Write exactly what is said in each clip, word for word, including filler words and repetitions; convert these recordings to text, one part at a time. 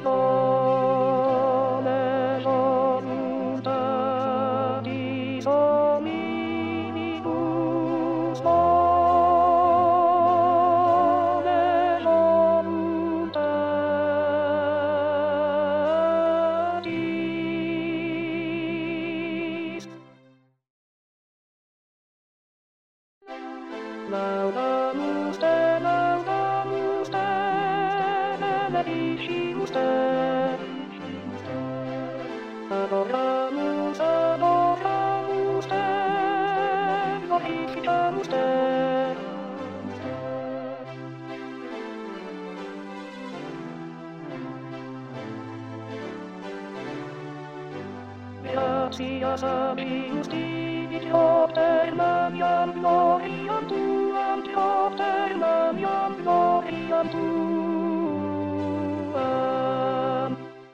Laudamus te, laudamus te, benedicimus te. Adoramus, adoramus te, glorificamus te. Gratias habemus Dei, Opter Maniam gloriam Tuam, Opter Maniam gloriam Tuam.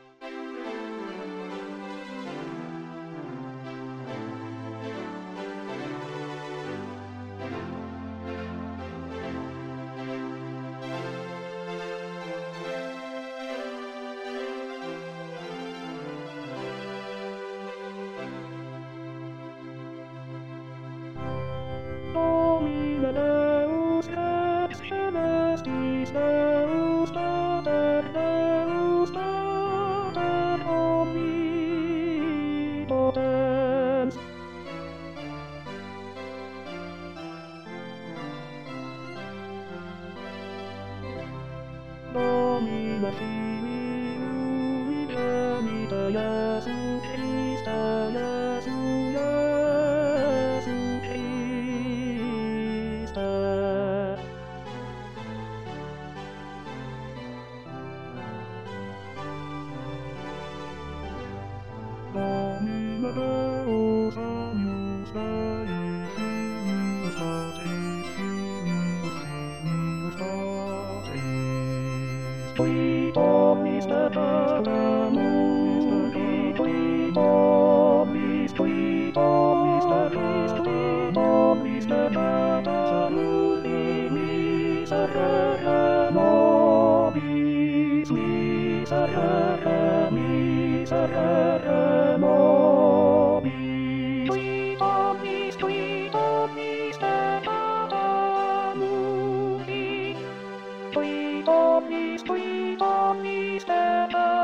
Domine Deus ex celestis Deus Pater Deus Pater omnipotens. Domine Filii unigenite Iesu Christe Iesu Iesu Christe. Domine Deus agnus Dei, Filius Patris, Filius Filius Patris. Qui Domis te petamus, qui qui Domis, qui Domis te Christ, qui Domis te petamus, miserere nobis, miserere, miserere nobis. Qui Domis, qui Domis te petamus, qui Domis, qui Domis te petamus.